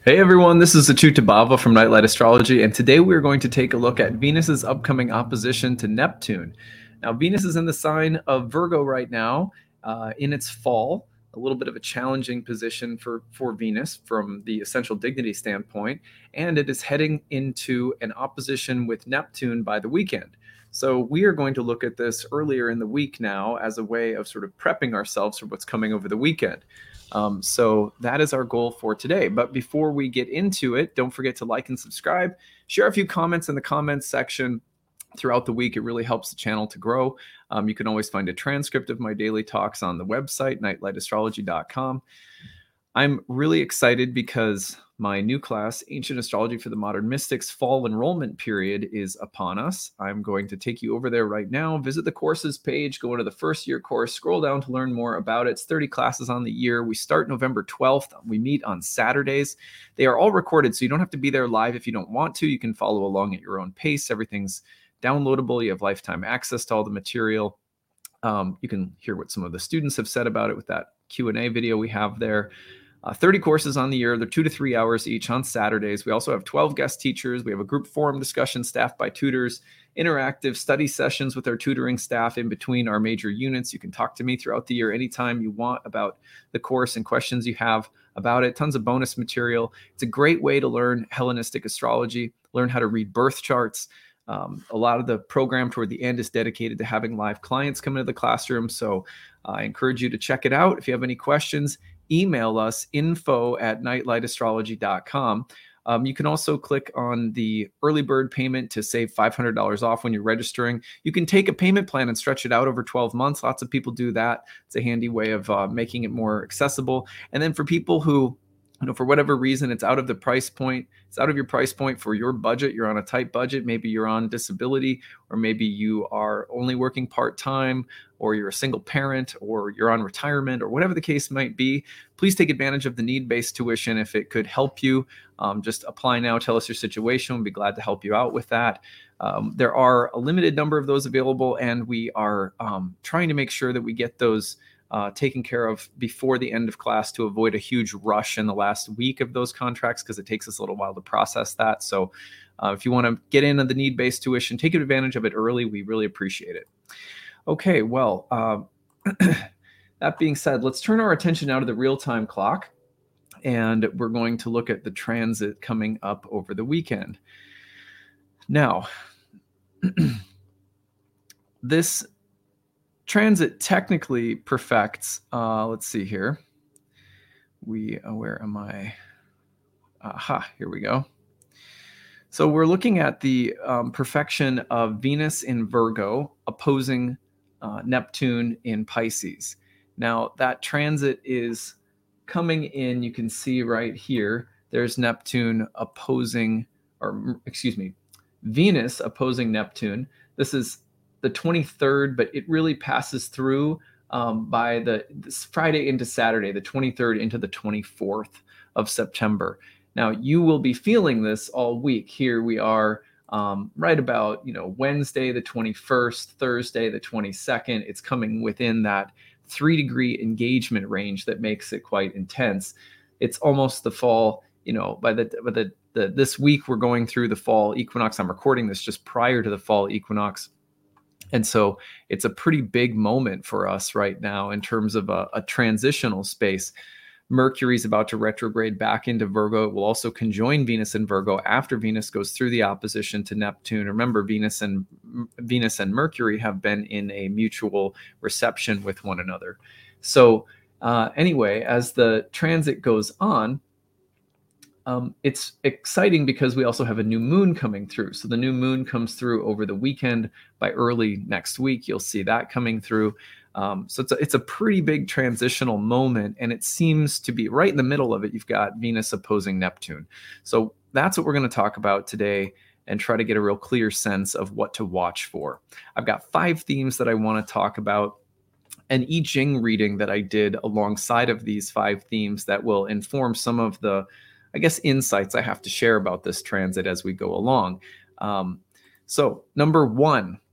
Hey everyone, this is Achyuta Bhava from Nightlight Astrology, and today we're going to take a look at Venus's upcoming opposition to Neptune. Now, Venus is in the sign of Virgo right now, in its fall, a little bit of a challenging position for Venus from the essential dignity standpoint, and it is heading into an opposition with Neptune by the weekend. So we are going to look at this earlier in the week now as a way of sort of prepping ourselves for what's coming over the weekend. So that is our goal for today. But before we get into it, don't forget to like and subscribe. Share a few comments in the comments section throughout the week. It really helps the channel to grow. You can always find a transcript of my daily talks on the website, nightlightastrology.com. I'm really excited because my new class, Ancient Astrology for the Modern Mystics, fall enrollment period is upon us. I'm going to take you over there right now. Visit the courses page, go into the first year course, scroll down to learn more about it. It's 30 classes on the year. We start November 12th. We meet on Saturdays. They are all recorded, so you don't have to be there live if you don't want to. You can follow along at your own pace. Everything's downloadable. You have lifetime access to all the material. You can hear what some of the students have said about it with that Q&A video we have there. 30 courses on the year. They're 2 to 3 hours each on Saturdays. We also have 12 guest teachers. We have a group forum discussion staffed by tutors, interactive study sessions with our tutoring staff in between our major units. You can talk to me throughout the year anytime you want about the course and questions you have about it. Tons of bonus material. It's a great way to learn Hellenistic astrology, learn how to read birth charts. A lot of the program toward the end is dedicated to having live clients come into the classroom. So I encourage you to check it out. If you have any questions, email us info@nightlightastrology.com. You can also click on the early bird payment to save $500 off when you're registering. You can take a payment plan and stretch it out over 12 months. Lots of people do that. It's a handy way of making it more accessible. And then for people who, for whatever reason, it's out of the price point, it's out of your price point for your budget, you're on a tight budget, maybe you're on disability, or maybe you are only working part-time, or you're a single parent, or you're on retirement, or whatever the case might be, please take advantage of the need-based tuition if it could help you. Just apply now, tell us your situation. We'll be glad to help you out with that. There are a limited number of those available, and we are trying to make sure that we get those taken care of before the end of class to avoid a huge rush in the last week of those contracts, because it takes us a little while to process that. So if you want to get in on the need-based tuition, take advantage of it early. We really appreciate it. Okay, well, that being said, let's turn our attention now to the real-time clock, and we're going to look at the transit coming up over the weekend. Now, this transit technically perfects, let's see here. Where am I? Here we go. So we're looking at the perfection of Venus in Virgo opposing Neptune in Pisces. Now that transit is coming in, you can see right here, there's Neptune opposing, Venus opposing Neptune. This is the 23rd, but it really passes through by this Friday into Saturday, the 23rd into the 24th of September. Now, you will be feeling this all week. Here we are right about, Wednesday, the 21st, Thursday, the 22nd. It's coming within that 3-degree engagement range that makes it quite intense. It's almost the fall, by this week we're going through the fall equinox. I'm recording this just prior to the fall equinox. And so it's a pretty big moment for us right now in terms of a transitional space. Mercury's about to retrograde back into Virgo. It will also conjoin Venus in Virgo after Venus goes through the opposition to Neptune. Remember, Venus and Mercury have been in a mutual reception with one another. So anyway, as the transit goes on, it's exciting because we also have a new moon coming through. So the new moon comes through over the weekend. By early next week, you'll see that coming through. So it's a pretty big transitional moment, and it seems to be right in the middle of it. You've got Venus opposing Neptune. So that's what we're going to talk about today and try to get a real clear sense of what to watch for. I've got 5 themes that I want to talk about, an I Ching reading that I did alongside of these 5 themes that will inform some of the, insights I have to share about this transit as we go along. So number 1,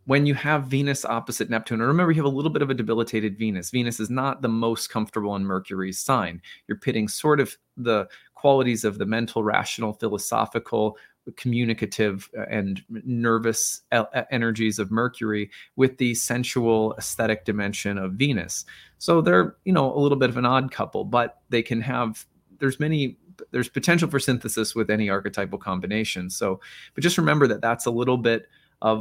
when you have Venus opposite Neptune, and remember you have a little bit of a debilitated Venus. Venus is not the most comfortable in Mercury's sign. You're pitting sort of the qualities of the mental, rational, philosophical, communicative, and nervous energies of Mercury with the sensual, aesthetic dimension of Venus. So they're, a little bit of an odd couple, but they can have, there's potential for synthesis with any archetypal combination. So, but just remember that that's a little bit of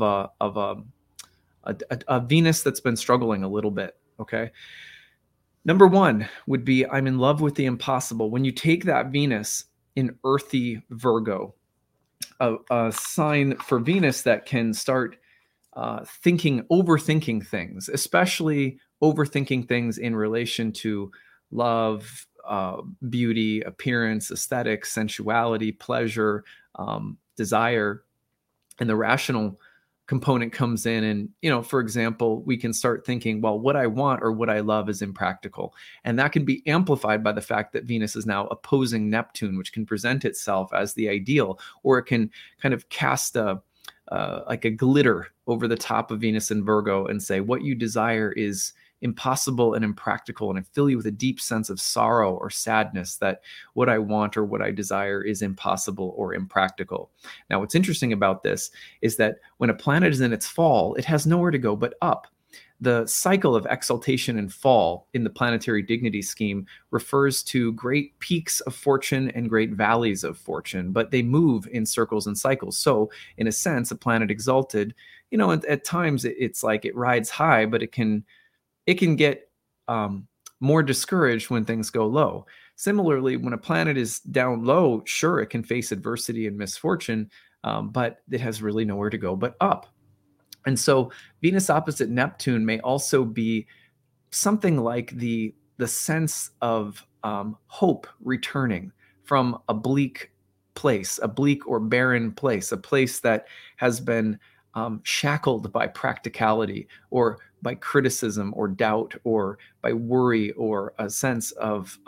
a Venus that's been struggling a little bit. Okay. Number one would be, I'm in love with the impossible. When you take that Venus in earthy Virgo, a sign for Venus that can start overthinking things, especially overthinking things in relation to love, beauty, appearance, aesthetics, sensuality, pleasure, desire, and the rational component comes in. And, for example, we can start thinking, well, what I want or what I love is impractical. And that can be amplified by the fact that Venus is now opposing Neptune, which can present itself as the ideal, or it can kind of cast like a glitter over the top of Venus in Virgo and say, what you desire is impossible and impractical, and I fill you with a deep sense of sorrow or sadness that what I want or what I desire is impossible or impractical. Now, what's interesting about this is that when a planet is in its fall, it has nowhere to go but up. The cycle of exaltation and fall in the planetary dignity scheme refers to great peaks of fortune and great valleys of fortune, but they move in circles and cycles. So in a sense, a planet exalted, at times it's like it rides high, but it can get more discouraged when things go low. Similarly, when a planet is down low, sure, it can face adversity and misfortune, but it has really nowhere to go but up. And so Venus opposite Neptune may also be something like the sense of hope returning from a bleak place, a bleak or barren place, a place that has been shackled by practicality or by criticism or doubt or by worry or a sense of,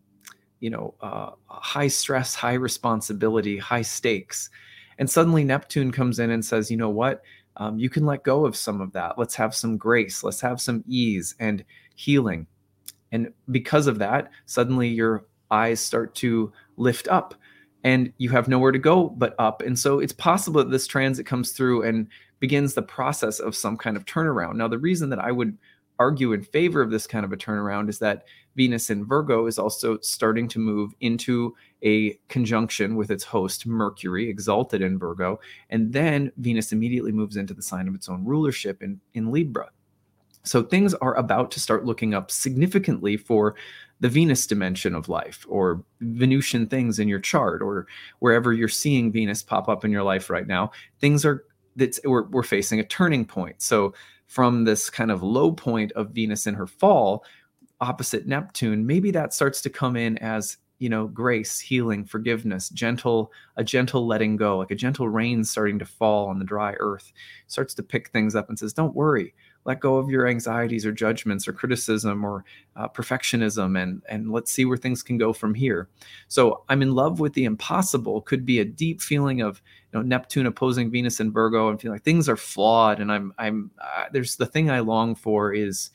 high stress, high responsibility, high stakes. And suddenly Neptune comes in and says, you know what? You can let go of some of that. Let's have some grace. Let's have some ease and healing. And because of that, suddenly your eyes start to lift up and you have nowhere to go but up. And so it's possible that this transit comes through and begins the process of some kind of turnaround. Now, the reason that I would argue in favor of this kind of a turnaround is that Venus in Virgo is also starting to move into a conjunction with its host, Mercury, exalted in Virgo. And then Venus immediately moves into the sign of its own rulership in Libra. So things are about to start looking up significantly for the Venus dimension of life, or Venusian things in your chart, or wherever you're seeing Venus pop up in your life right now. We're facing a turning point. So from this kind of low point of Venus in her fall, opposite Neptune, maybe that starts to come in as, grace, healing, forgiveness, a gentle letting go, like a gentle rain starting to fall on the dry earth, starts to pick things up and says, don't worry, let go of your anxieties or judgments or criticism or perfectionism, and let's see where things can go from here. So I'm in love with the impossible could be a deep feeling of, Neptune opposing Venus in Virgo and feeling like things are flawed. And there's the thing I long for is,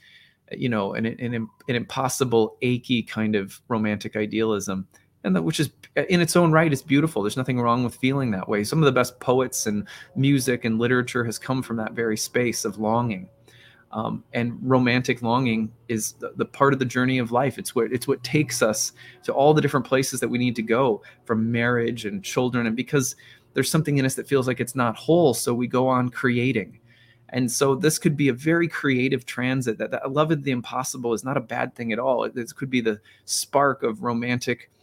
an impossible, achy kind of romantic idealism. And that, which is in its own right, is beautiful. There's nothing wrong with feeling that way. Some of the best poets and music and literature has come from that very space of longing. And romantic longing is the part of the journey of life. It's what takes us to all the different places that we need to go, from marriage and children. And because there's something in us that feels like it's not whole, so we go on creating. And so this could be a very creative transit. That love of the impossible is not a bad thing at all. This could be the spark of romantic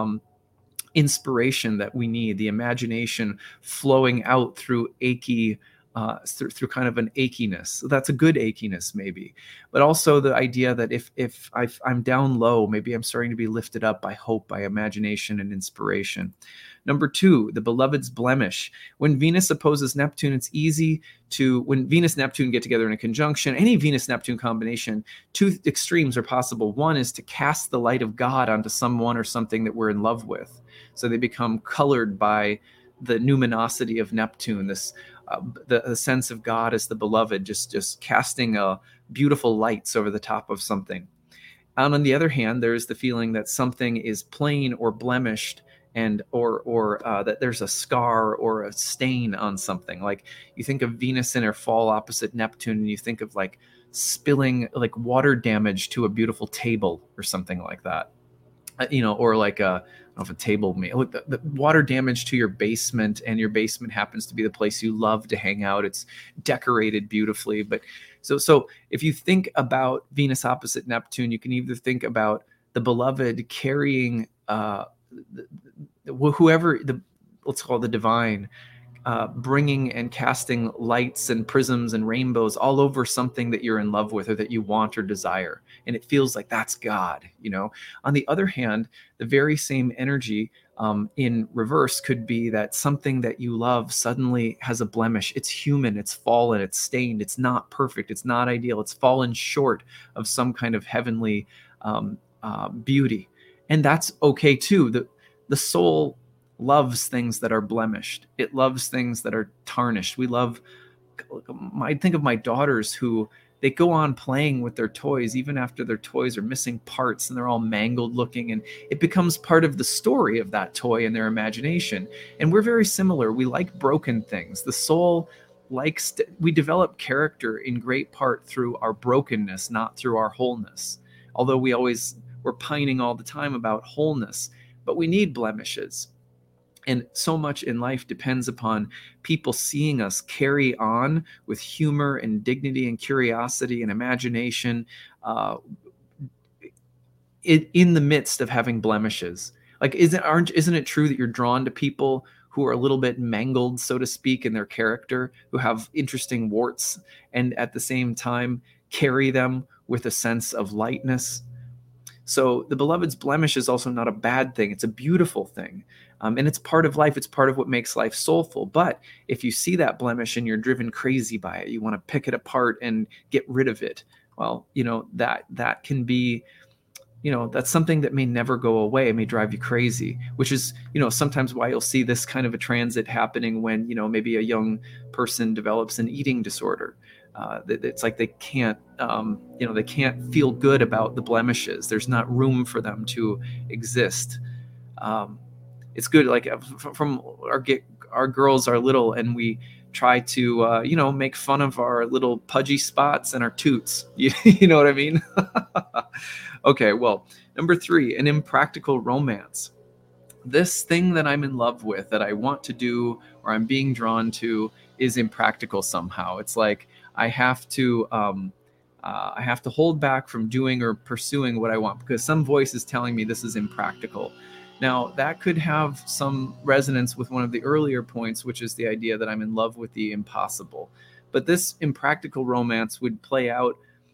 inspiration that we need, the imagination flowing out through achy, through kind of an achiness. So that's a good achiness maybe, but also the idea that if I'm down low, maybe I'm starting to be lifted up by hope, by imagination and inspiration. Number two, the beloved's blemish. When Venus opposes Neptune, it's easy to, when Venus and Neptune get together in a conjunction, any Venus-Neptune combination, two extremes are possible. One is to cast the light of God onto someone or something that we're in love with. So they become colored by the numinosity of Neptune, this the sense of God as the beloved, just casting beautiful lights over the top of something. And on the other hand, there's the feeling that something is plain or blemished, and or that there's a scar or a stain on something. Like you think of Venus in her fall opposite Neptune, and you think of like spilling like water damage to a beautiful table or something like that. Or like I don't know if a table may look the water damage to your basement, and your basement happens to be the place you love to hang out. It's decorated beautifully, but so if you think about Venus opposite Neptune, you can either think about the beloved carrying whoever let's call the divine, bringing and casting lights and prisms and rainbows all over something that you're in love with or that you want or desire. And it feels like that's God, On the other hand, the very same energy in reverse could be that something that you love suddenly has a blemish. It's human, it's fallen, it's stained, it's not perfect, it's not ideal, it's fallen short of some kind of heavenly beauty. And that's okay too. The soul loves things that are blemished. It loves things that are tarnished. I think of my daughters who they go on playing with their toys even after their toys are missing parts and they're all mangled looking, and it becomes part of the story of that toy in their imagination. And we're very similar. We like broken things. The soul we develop character in great part through our brokenness, not through our wholeness. Although we're pining all the time about wholeness, but we need blemishes. And so much in life depends upon people seeing us carry on with humor and dignity and curiosity and imagination in the midst of having blemishes. Like, isn't it true that you're drawn to people who are a little bit mangled, so to speak, in their character, who have interesting warts, and at the same time carry them with a sense of lightness? So the beloved's blemish is also not a bad thing. It's a beautiful thing. And it's part of life. It's part of what makes life soulful. But if you see that blemish and you're driven crazy by it, you want to pick it apart and get rid of it. Well, that can be, that's something that may never go away. It may drive you crazy, which is, sometimes why you'll see this kind of a transit happening when, maybe a young person develops an eating disorder. It's like they can't feel good about the blemishes. There's not room for them to exist. It's good, like from our girls are little, and we try to make fun of our little pudgy spots and our toots. You know what I mean? Okay, well, number 3, an impractical romance. This thing that I'm in love with, that I want to do or I'm being drawn to, is impractical somehow. It's like I have to hold back from doing or pursuing what I want because some voice is telling me this is impractical. Now, that could have some resonance with one of the earlier points, which is the idea that I'm in love with the impossible. But this impractical romance would play out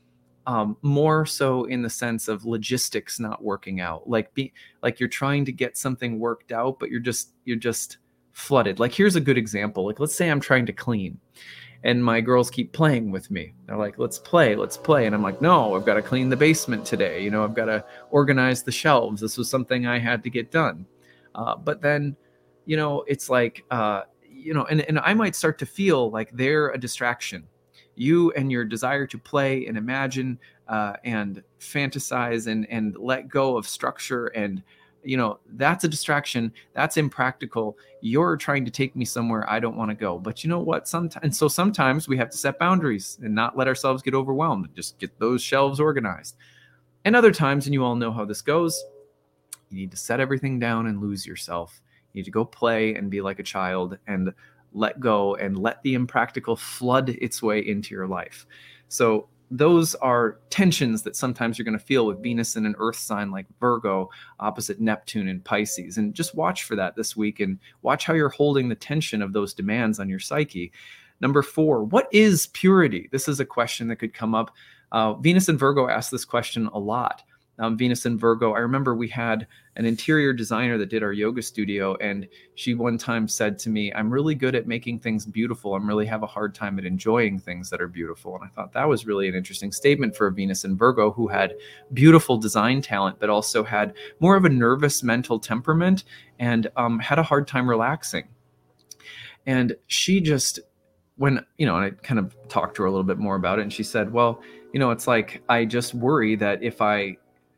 more so in the sense of logistics not working out, like you're trying to get something worked out, but you're just flooded. Like, here's a good example. Like, let's say I'm trying to clean, and my girls keep playing with me. They're like, let's play. And I'm like, no, I've got to clean the basement today. I've got to organize the shelves. This was something I had to get done. But then, it's like, and I might start to feel like they're a distraction. You and your desire to play and imagine and fantasize and let go of structure, and that's a distraction. That's impractical. You're trying to take me somewhere I don't want to go. But you know what? Sometimes we have to set boundaries and not let ourselves get overwhelmed. Just get those shelves organized. And other times, and you all know how this goes, you need to set everything down and lose yourself. You need to go play and be like a child and let go and let the impractical flood its way into your life. So those are tensions that sometimes you're going to feel with Venus in an earth sign like Virgo opposite Neptune in Pisces. And just watch for that this week and watch how you're holding the tension of those demands on your psyche. Number 4, what is purity? This is a question that could come up. Venus and Virgo ask this question a lot. Venus and Virgo, I remember we had an interior designer that did our yoga studio, and she one time said to me, I'm really good at making things beautiful. I'm really have a hard time at enjoying things that are beautiful. And I thought that was really an interesting statement for a Venus and Virgo who had beautiful design talent, but also had more of a nervous mental temperament and had a hard time relaxing. And she just when, and I kind of talked to her a little bit more about it, and she said, well, it's like, I just worry that if I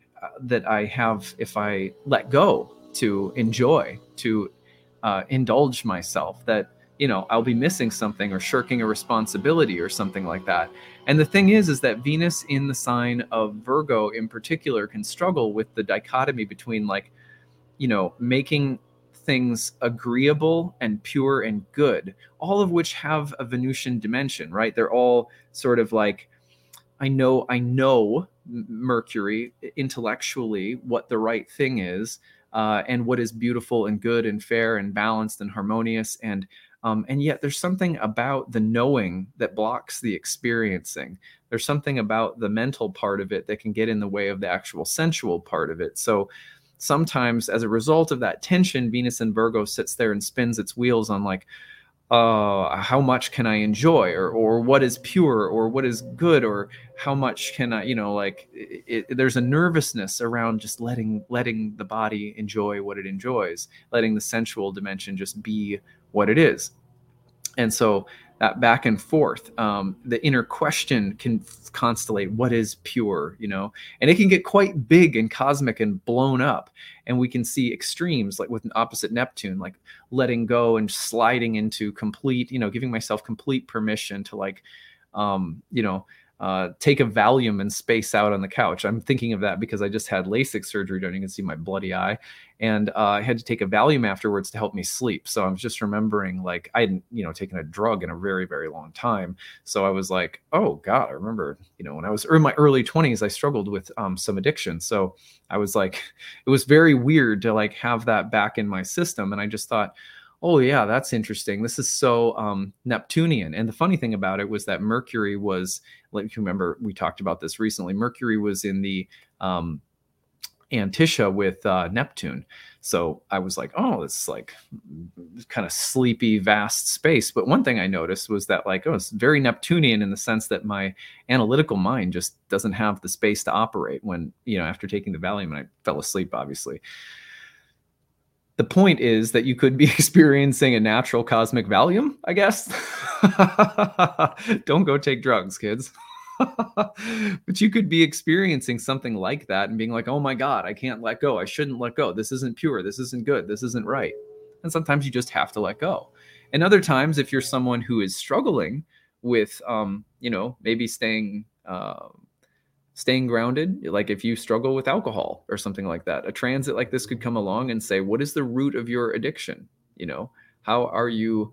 let go to enjoy, to indulge myself, that I'll be missing something or shirking a responsibility or something like that. And the thing is that Venus in the sign of Virgo in particular can struggle with the dichotomy between, like, making things agreeable and pure and good, all of which have a Venusian dimension, right? They're all sort of like, I know Mercury intellectually what the right thing is, and what is beautiful and good and fair and balanced and harmonious, and yet there's something about the knowing that blocks the experiencing. There's something about the mental part of it that can get in the way of the actual sensual part of it. So sometimes, as a result of that tension, Venus in Virgo sits there and spins its wheels on, like, how much can I enjoy, or what is pure, or what is good, or how much can I, like, there's a nervousness around just letting the body enjoy what it enjoys, letting the sensual dimension just be what it is. And so that back and forth, the inner question can constellate what is pure, and it can get quite big and cosmic and blown up. And we can see extremes, like with an opposite Neptune, like letting go and sliding into complete, giving myself complete permission to, like, take a Valium and space out on the couch. I'm thinking of that because I just had LASIK surgery done. You can see my bloody eye. And I had to take a Valium afterwards to help me sleep. So I was just remembering, like, I hadn't, taken a drug in a very, very long time. So I was like, oh God, I remember, when I was in my early 20s, I struggled with some addiction. So I was like, it was very weird to, like, have that back in my system. And I just thought, oh yeah, that's interesting. This is so Neptunian. And the funny thing about it was that Mercury was, like, you remember we talked about this recently, Mercury was in the Antisha with Neptune. So I was like, oh, it's like kind of sleepy, vast space. But one thing I noticed was that, like, oh, it's very Neptunian in the sense that my analytical mind just doesn't have the space to operate when, after taking the Valium, and I fell asleep, obviously. The point is that you could be experiencing a natural cosmic Valium, I guess. Don't go take drugs, kids. But you could be experiencing something like that and being like, oh my God, I can't let go. I shouldn't let go. This isn't pure. This isn't good. This isn't right. And sometimes you just have to let go. And other times, if you're someone who is struggling with, maybe staying grounded, like if you struggle with alcohol or something like that, a transit like this could come along and say, what is the root of your addiction? How are you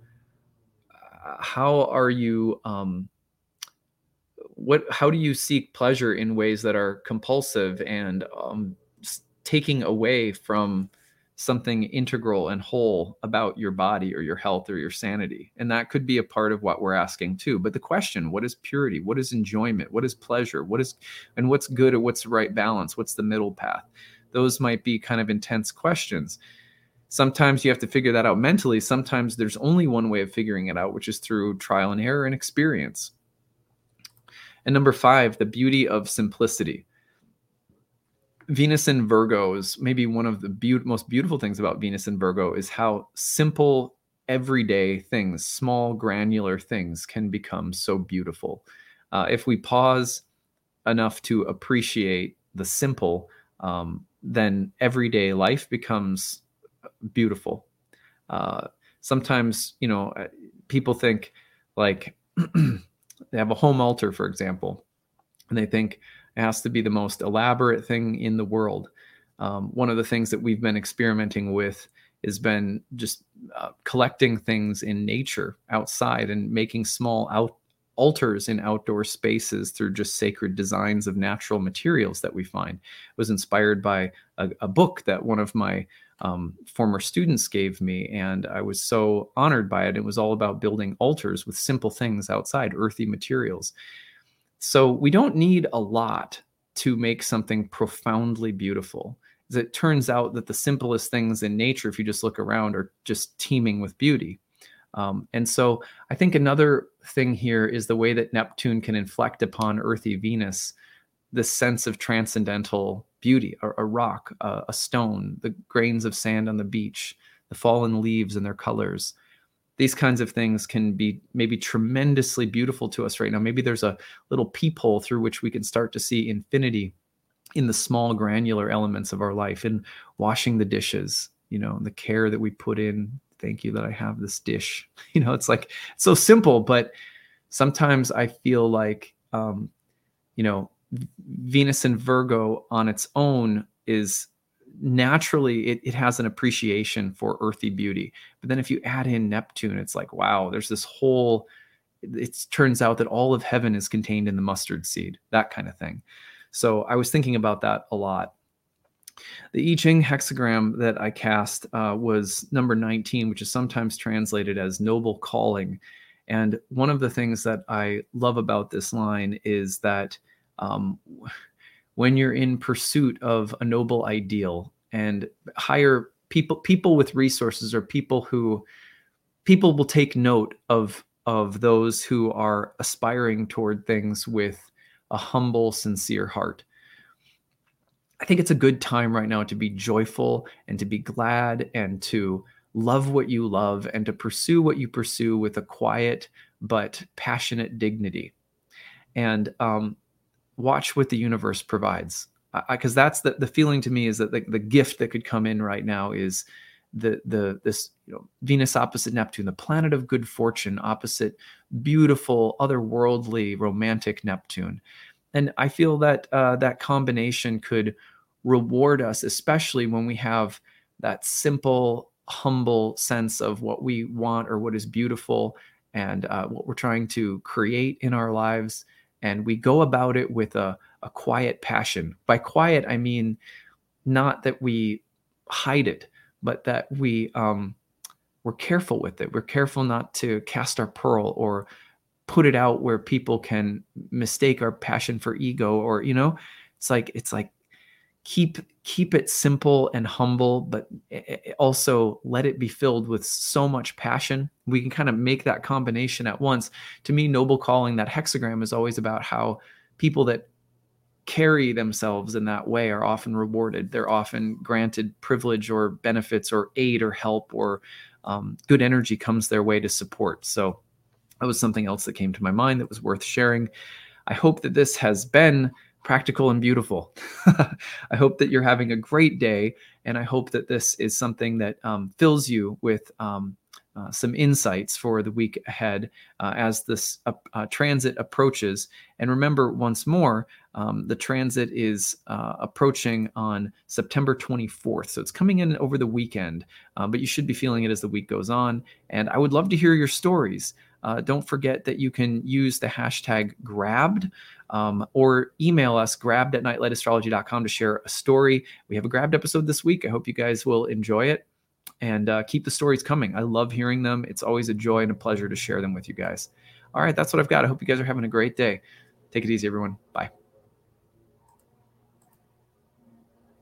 how do you seek pleasure in ways that are compulsive and taking away from something integral and whole about your body or your health or your sanity? And that could be a part of what we're asking too. But the question, what is purity? What is enjoyment? What is pleasure? What's good, or what's the right balance? What's the middle path? Those might be kind of intense questions. Sometimes you have to figure that out mentally. Sometimes there's only one way of figuring it out, which is through trial and error and experience. And number 5, the beauty of simplicity. Venus in Virgo is maybe one of the most beautiful things about Venus in Virgo is how simple, everyday things, small, granular things can become so beautiful. If we pause enough to appreciate the simple, then everyday life becomes beautiful. Sometimes, people think, like, they have a home altar, for example, and they think it has to be the most elaborate thing in the world. One of the things that we've been experimenting with has been just collecting things in nature outside and making small altars in outdoor spaces through just sacred designs of natural materials that we find. It was inspired by a book that one of my former students gave me, and I was so honored by it. It was all about building altars with simple things outside, earthy materials. So we don't need a lot to make something profoundly beautiful. As it turns out that the simplest things in nature, if you just look around, are just teeming with beauty. And so I think another thing here is the way that Neptune can inflect upon earthy Venus this sense of transcendental beauty, a rock, a stone, the grains of sand on the beach, the fallen leaves and their colors. these kinds of things can be maybe tremendously beautiful to us right now. Maybe there's a little peephole through which we can start to see infinity in the small granular elements of our life, in washing the dishes, the care that we put in. Thank you that I have this dish. It's like, it's so simple, but sometimes I feel like, Venus and Virgo on its own is naturally, it has an appreciation for earthy beauty. But then if you add in Neptune, it's like, wow, there's this whole, it turns out that all of heaven is contained in the mustard seed, that kind of thing. So I was thinking about that a lot. The I Ching hexagram that I cast was number 19, which is sometimes translated as noble calling. And one of the things that I love about this line is that when you're in pursuit of a noble ideal and higher people with resources, or people will take note of those who are aspiring toward things with a humble, sincere heart. I think it's a good time right now to be joyful and to be glad and to love what you love and to pursue what you pursue with a quiet but passionate dignity. And watch what the universe provides. Because that's the feeling to me, is that the gift that could come in right now is this Venus opposite Neptune, the planet of good fortune opposite beautiful, otherworldly, romantic Neptune. And I feel that that combination could reward us, especially when we have that simple, humble sense of what we want or what is beautiful and what we're trying to create in our lives. And we go about it with a quiet passion. By quiet, I mean not that we hide it, but that we're careful with it. We're careful not to cast our pearl or put it out where people can mistake our passion for ego, or it's like keep it simple and humble, but also let it be filled with so much passion. We can kind of make that combination at once. To me, noble calling, that hexagram, is always about how people that carry themselves in that way are often rewarded. They're often granted privilege or benefits or aid or help, or good energy comes their way to support. So that was something else that came to my mind that was worth sharing. I hope that this has been practical and beautiful. I hope that you're having a great day, and I hope that this is something that fills you with some insights for the week ahead as this transit approaches. And remember, once more, the transit is approaching on September 24th. So it's coming in over the weekend, but you should be feeling it as the week goes on. And I would love to hear your stories. Don't forget that you can use the hashtag grabbed, or email us grabbed@nightlightastrology.com to share a story. We have a grabbed episode this week. I hope you guys will enjoy it, and keep the stories coming. I love hearing them. It's always a joy and a pleasure to share them with you guys. All right, that's what I've got. I hope you guys are having a great day. Take it easy, everyone. Bye.